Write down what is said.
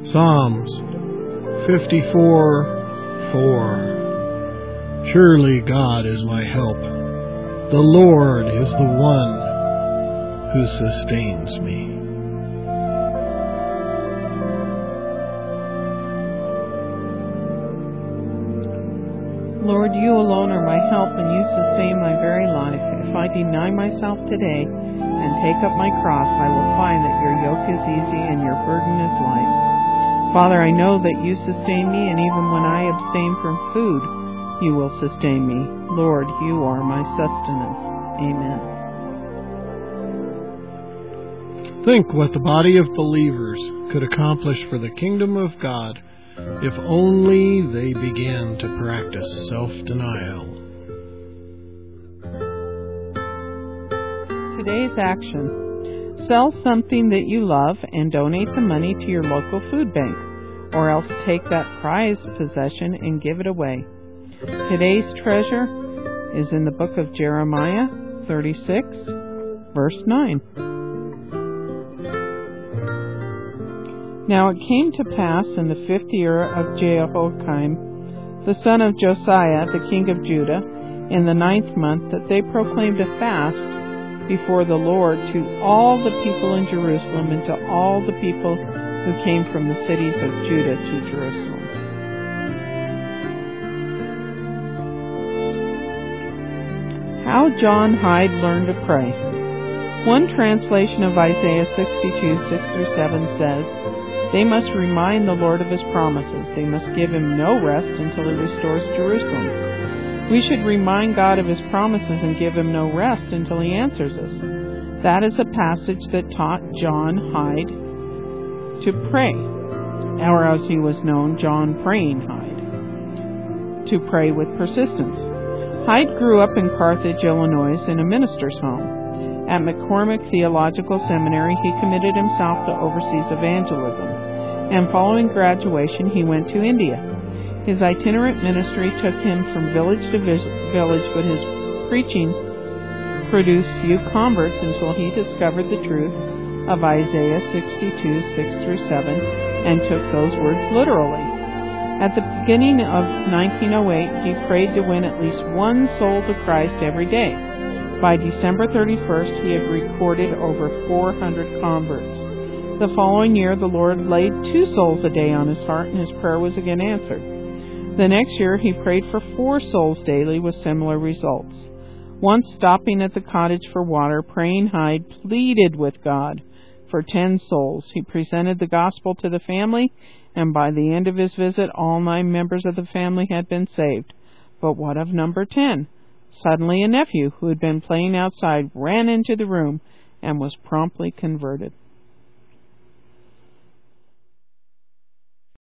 Psalms 54:4. Surely God is my help. The Lord is the one who sustains me. Lord, you alone are my help, and you sustain my very life. If I deny myself today and take up my cross, I will find that your yoke is easy and your burden is light. Father, I know that you sustain me, and even when I abstain from food, you will sustain me. Lord, you are my sustenance. Amen. Think what the body of believers could accomplish for the kingdom of God if only they began to practice self-denial. Today's action. Sell something that you love and donate the money to your local food bank, or else take that prized possession and give it away. Today's treasure is in the book of Jeremiah 36, verse 9. Now it came to pass in the 5th year of Jehoiakim, the son of Josiah, the king of Judah, in the 9th month, that they proclaimed a fast before the Lord to all the people in Jerusalem and to all the people who came from the cities of Judah to Jerusalem. How John Hyde learned to pray. One translation of Isaiah 62, 6-7 says, "They must remind the Lord of his promises. They must give him no rest until he restores Jerusalem." We should remind God of his promises and give him no rest until he answers us. That is a passage that taught John Hyde to pray, or as he was known, John Praying Hyde, to pray with persistence. Hyde grew up in Carthage, Illinois, in a minister's home. At McCormick Theological Seminary, he committed himself to overseas evangelism, and following graduation, he went to India. His itinerant ministry took him from village to village, but his preaching produced few converts until he discovered the truth of Isaiah 62, 6-7, and took those words literally. At the beginning of 1908, he prayed to win at least one soul to Christ every day. By December 31st, he had recorded over 400 converts. The following year, the Lord laid 2 souls a day on his heart, and his prayer was again answered. The next year, he prayed for 4 souls daily with similar results. Once stopping at the cottage for water, Praying Hyde pleaded with God for 10 souls. He presented the gospel to the family, and by the end of his visit, all 9 members of the family had been saved. But what of number 10? Suddenly a nephew who had been playing outside ran into the room and was promptly converted.